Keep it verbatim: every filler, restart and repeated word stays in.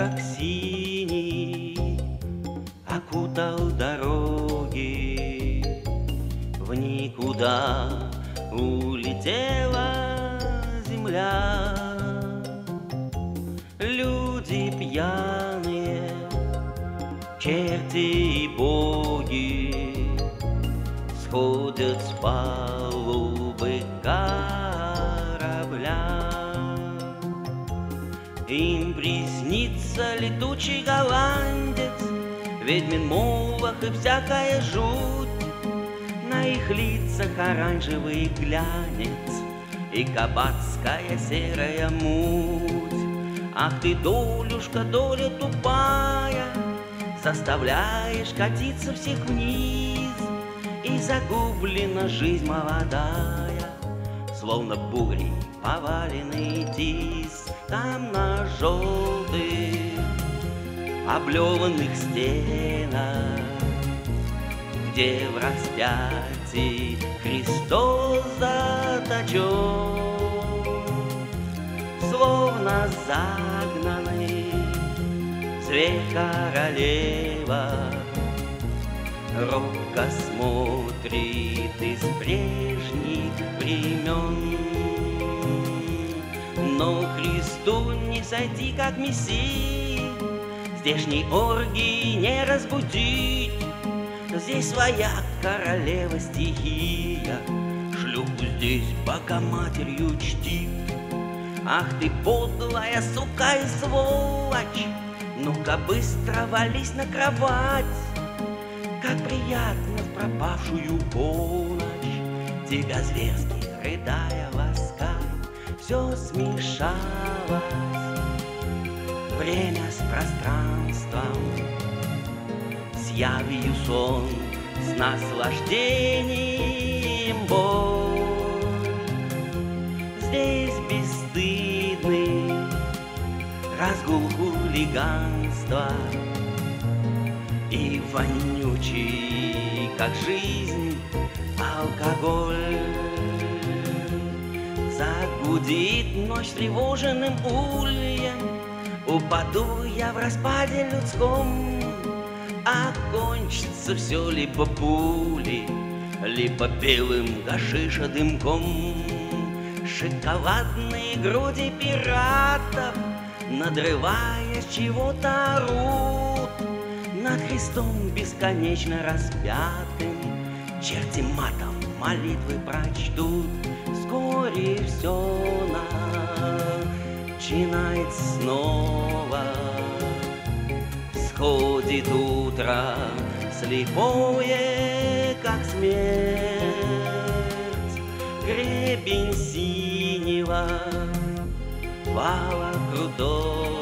сумрак синий окутал дороги, в никуда улетела земля. Люди пьяные, черти и боги сходят с палубы корабля. Им приснится летучий голландец, ведьмин молох и всякая жуть. На их лицах оранжевый глянец и кабацкая серая муть. Ах ты, долюшка, доля тупая, заставляешь катиться всех вниз, и загублена жизнь молодая, словно бурей поваленный тис. Там на желтых облеванных стенах, где в распятии Христос заточен, словно загнанный зверь-королева, робко смотрит из прежних времен. Но Христу не сойти, как Мессии, здешней оргии не разбудить. Здесь своя королева стихия, шлюху здесь богоматерью чтит. Ах ты, подлая сука и сволочь, ну-ка быстро вались на кровать. Как приятно в пропавшую полночь тебя зверски, рыдая, ласкать. Все смешалось, время с пространством, с явью сон, с наслаждением боль. Здесь бесстыдный разгул хулиганства и вонючий, как жизнь, алкоголь. Загудит ночь тревоженным ульем, упаду я в распаде людском. Окончится все либо пулей, либо белым гашиша дымком. Шоколадные груди пиратов, надрываясь, чего-то орут над Христом бесконечно распятым. Черти матом молитвы прочтут. Вскоре все начинается снова. Сходит утро слепое, как смерть. Гребень синего вала крутой